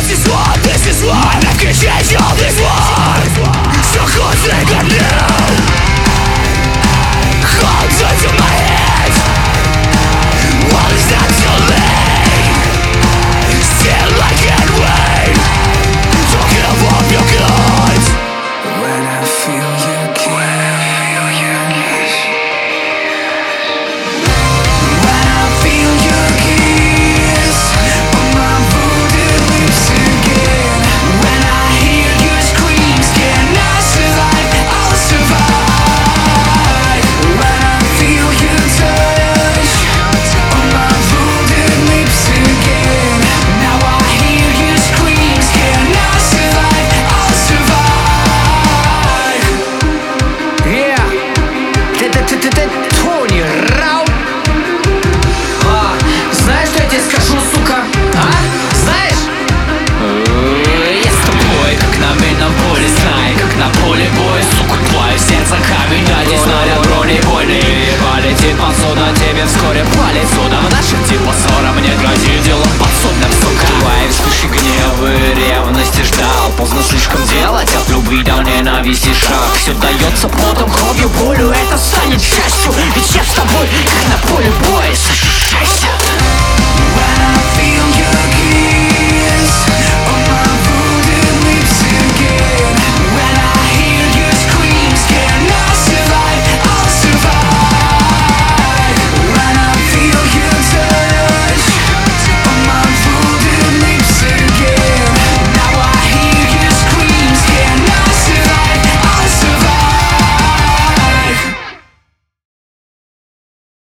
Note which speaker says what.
Speaker 1: is what I can change all this war. So close they got now. Hold on to my head. Well, it's not too late. Still I can't wait. Talking about your goods. When I feel your kiss. When I feel your kiss on my wounded lips again. When I hear your screams, can I survive? I'll survive. When I feel your touch on my wounded lips again. Now I hear your screams, can I survive? I'll survive. Yeah, Тони Рау. Знаешь, что я тебе скажу, сука? А? Знаешь? Я с тобой, как на минном поле, знай, как на поле боя. Сука, твое сердце камень, один снаряд бронебойный. Полетит посуда, тебе вскоре по лицу. Да в наших типа ссора мне грозит дело подсудным, сука. Твои вспышки гнева и ревности ждал. Поздно слишком делать от любви до ненависти шаг. Все дается потом, кровью, болью, это станет частью. Ведь я с тобой, как на поле боя.